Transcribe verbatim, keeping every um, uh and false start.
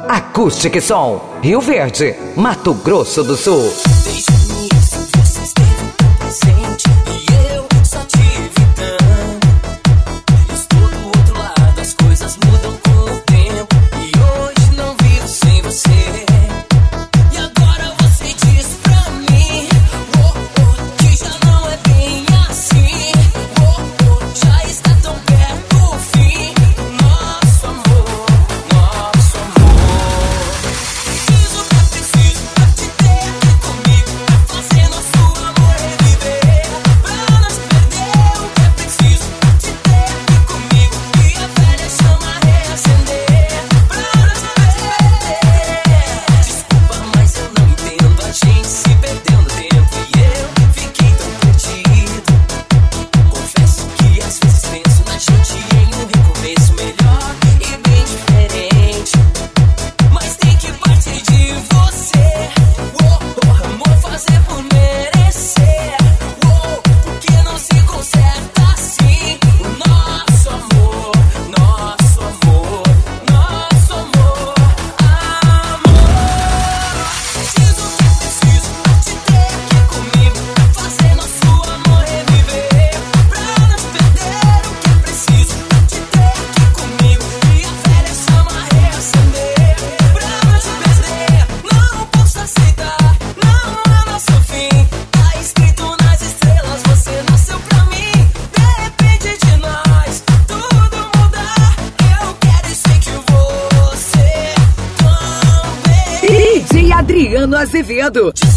Acústica e Som, Rio Verde, Mato Grosso do Sul. Desde o início você esteve tão presente e eu só te evitando. Estou do outro lado, as coisas mudam com o tempo e hoje não vivo sem você. E agora você diz pra mim, oh, oh, que já não é bem assim. Oh, oh, já está tão perto o fim. Nosso amor, nosso amor. Fiz o que é preciso pra te ter aqui comigo, pra fazer nosso amor reviver, pra não se perder. O que é preciso pra te ter aqui comigo e a velha chama reacender, pra não se perder. Desculpa, mas eu não entendo, a gente se perdeu no tempo e eu fiquei tão perdido. Confesso que às vezes penso na gente em um recomeço melhor e bem diferente, mas tem que partir de você. Oh, oh, amor, fazer por merecer. Oh, porque não se conserta assim. O nosso amor, nosso amor, nosso amor, amor. Diz o que é preciso pra te ter aqui comigo, pra fazer nosso amor reviver, pra não te perder. O que é preciso pra te ter aqui comigo e a velha chama reacender, pra não te perder. Não posso aceitar, não é nosso fim. Tá escrito nas estrelas, você nasceu pra mim. Depende de nós, tudo mudar. Eu quero e sei que você também. D J Adriano Azevedo. Diz